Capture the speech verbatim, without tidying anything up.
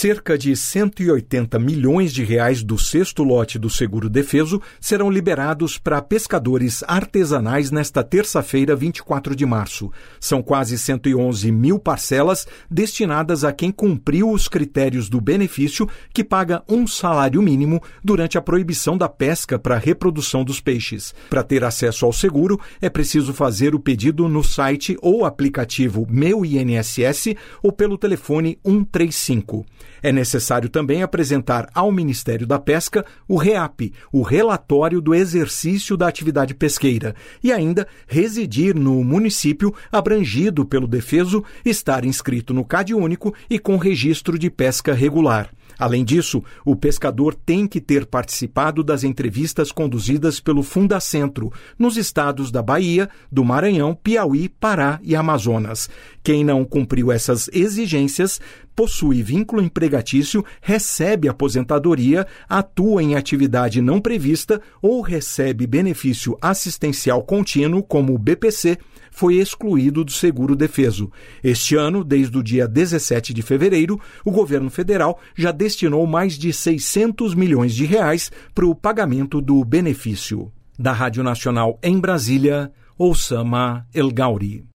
Cerca de cento e oitenta milhões de reais do sexto lote do Seguro Defeso serão liberados para pescadores artesanais nesta terça-feira, vinte e quatro de março. São quase cento e onze mil parcelas destinadas a quem cumpriu os critérios do benefício, que paga um salário mínimo durante a proibição da pesca para a reprodução dos peixes. Para ter acesso ao seguro, é preciso fazer o pedido no site ou aplicativo Meu I N S S ou pelo telefone um três cinco. É necessário também apresentar ao Ministério da Pesca o REAP, o relatório do exercício da atividade pesqueira, e ainda residir no município abrangido pelo Defeso, estar inscrito no CadÚnico e com registro de pesca regular. Além disso, o pescador tem que ter participado das entrevistas conduzidas pelo Fundacentro, nos estados da Bahia, do Maranhão, Piauí, Pará e Amazonas. Quem não cumpriu essas exigências possui vínculo empregatício, recebe aposentadoria, atua em atividade não prevista ou recebe benefício assistencial contínuo, como o B P C, foi excluído do Seguro Defeso. Este ano, desde o dia dezessete de fevereiro, o governo federal já destinou mais de seiscentos milhões de reais para o pagamento do benefício. Da Rádio Nacional em Brasília, Oussama El Gauri.